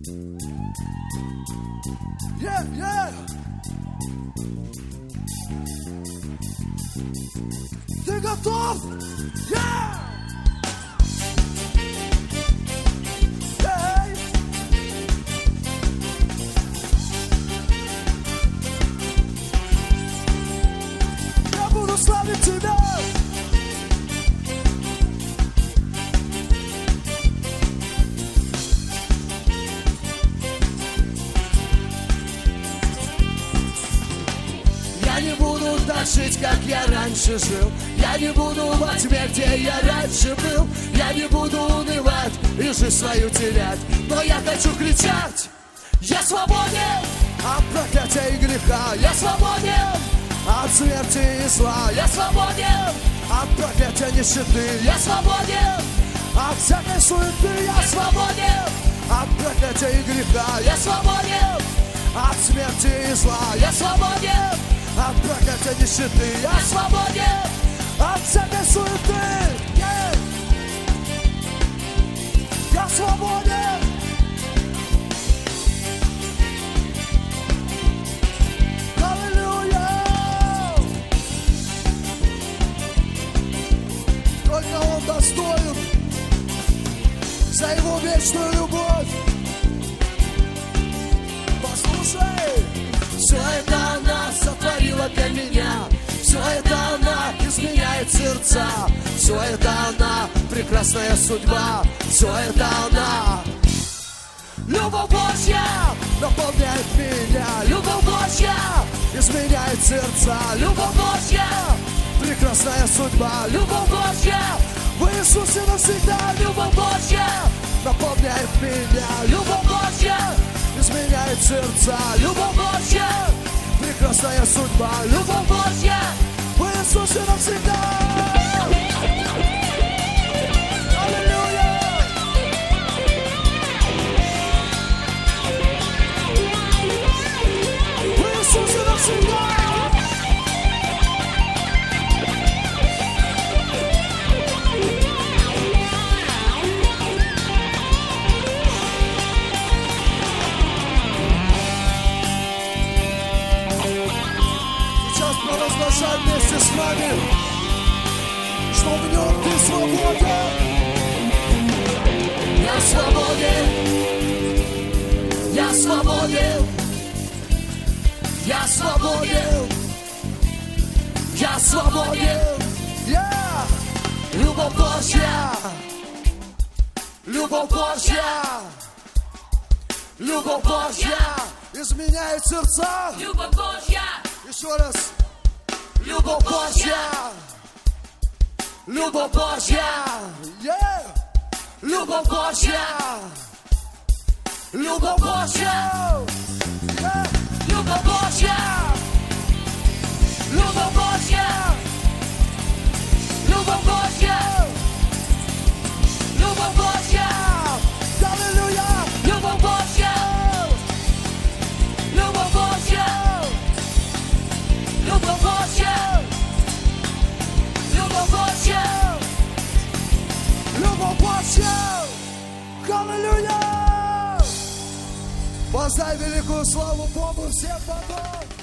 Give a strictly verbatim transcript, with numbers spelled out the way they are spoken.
Yeah, yeah. Ты готов? Yeah! Yeah! Я буду славить тебя. Я не буду так жить, как я раньше жил. Я не буду во тьме, где я раньше был. Я не буду унывать и жизнь свою терять. Но я хочу кричать: я свободен от проклятия и греха. Я свободен от смерти и зла. Я свободен от проклятия нищеты. Я свободен от всякой суеты. Я свободен от проклятия и греха. Я свободен от смерти и зла. Я свободен от проклятия нищеты. Я свободен от всякой суеты. Yeah. Я свободен. Аллилуйя. Только Он достоин за Его вечную любовь. Послушай, все это она сотворила для меня. Все это она изменяет сердца. Все это она прекрасная судьба. Все это она. Любовь Божья наполняет меня. Любовь Божья изменяет сердца. Любовь Божья прекрасная судьба. Любовь Божья в Иисусе навсегда. Любовь Божья наполняет меня. Любовь Божья изменяет сердца. Любовь Божья прекрасная судьба. Любовь Божья в Иисусе навсегда. Аллилуйя. В Иисусе навсегда. Провозглашай вместе с нами, что в нем ты свободен. Я свободен. Я свободен. Я свободен. Я свободен. Я любовь Божья. Любовь Божья. Любовь Божья изменяет сердца. Любовь Божья. Еще раз. Любовь Божья. Любовь Божья. Yeah. Любовь Божья. Любовь Божья. Yeah. Любовь Божья. Любовь Божья. Любовь Божья. Любовь Божья. Аллилуйя. Любовь Божья. Любовь Божья. Любовь Божья. Любовь Божья. Любовь Божья. Аллилуйя. Воздай великую славу Богу всем богов.